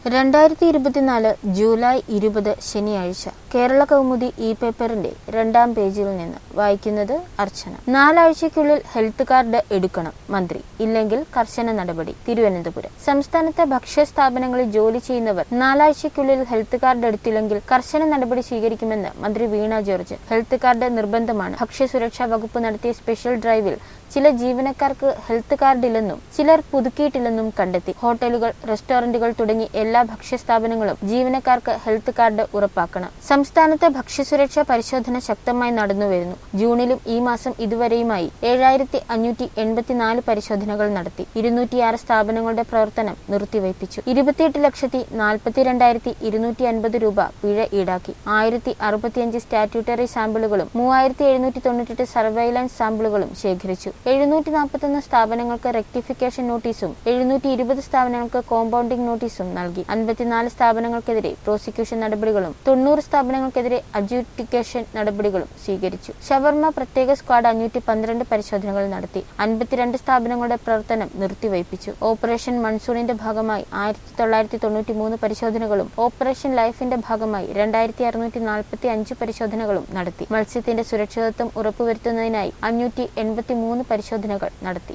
2024 July 20 ശനിയാഴ്ച കേരള കൗമുദി പേപ്പറിന്റെ 2ാം പേജിൽ നിന്ന് വായിക്കുന്നത് അർച്ചന. 4 ആഴ്ചയ്ക്കുള്ളിൽ ഹെൽത്ത് കാർഡ് എടുക്കണം മന്ത്രി, ഇല്ലെങ്കിൽ കർശന നടപടി. തിരുവനന്തപുരം. സംസ്ഥാനത്തെ ഭക്ഷ്യ സ്ഥാപനങ്ങളിൽ ജോലി ചെയ്യുന്നവർ 4 ആഴ്ചയ്ക്കുള്ളിൽ ഹെൽത്ത് കാർഡ് എടുത്തില്ലെങ്കിൽ കർശന നടപടി സ്വീകരിക്കുമെന്ന് മന്ത്രി വീണ ജോർജ്. ഹെൽത്ത് കാർഡ് നിർബന്ധമാണ്. ഭക്ഷ്യസുരക്ഷാ വകുപ്പ് നടത്തിയ സ്പെഷ്യൽ ഡ്രൈവിൽ ചില ജീവനക്കാർക്ക് ഹെൽത്ത് കാർഡ് ഇല്ലെന്നും ചിലർ പുതുക്കിയിട്ടില്ലെന്നും കണ്ടെത്തി. ഹോട്ടലുകൾ, റെസ്റ്റോറന്റുകൾ തുടങ്ങി എല്ലാ ഭക്ഷ്യ സ്ഥാപനങ്ങളും ജീവനക്കാർക്ക് ഹെൽത്ത് കാർഡ് ഉറപ്പാക്കണം. സംസ്ഥാനത്ത് ഭക്ഷ്യസുരക്ഷാ പരിശോധന ശക്തമായി നടന്നുവരുന്നു. ജൂണിലും ഈ മാസം ഇതുവരെയുമായി 7584 പരിശോധനകൾ നടത്തി. 206 സ്ഥാപനങ്ങളുടെ പ്രവർത്തനം നിർത്തിവയ്പ്പിച്ചു. 28,42,250 രൂപ പിഴ ഈടാക്കി. 1065 സ്റ്റാറ്റ്യൂട്ടറി സാമ്പിളുകളും 3798 സർവൈലൻസ് സാമ്പിളുകളും ശേഖരിച്ചു. 741 സ്ഥാപനങ്ങൾക്ക് റെക്ടിഫിക്കേഷൻ നോട്ടീസും 720 സ്ഥാപനങ്ങൾക്ക് കോമ്പൗണ്ടിംഗ് നോട്ടീസും നൽകി. 54 സ്ഥാപനങ്ങൾക്കെതിരെ പ്രോസിക്യൂഷൻ നടപടികളും 90 സ്ഥാപനങ്ങൾക്കെതിരെ അഡ്ജുഡിക്കേഷൻ നടപടികളും സ്വീകരിച്ചു. ഷവർമ പ്രത്യേക സ്ക്വാഡ് 512 പരിശോധനകൾ നടത്തി. 52 സ്ഥാപനങ്ങളുടെ പ്രവർത്തനം നിർത്തിവയ്പ്പിച്ചു. ഓപ്പറേഷൻ മൺസൂണിന്റെ ഭാഗമായി 1993 പരിശോധനകളും ഓപ്പറേഷൻ ലൈഫിന്റെ ഭാഗമായി 2645 പരിശോധനകളും നടത്തി. മത്സ്യത്തിന്റെ സുരക്ഷിതത്വം ഉറപ്പുവരുത്തുന്നതിനായി 583 പരിശോധനകൾ നടത്തി.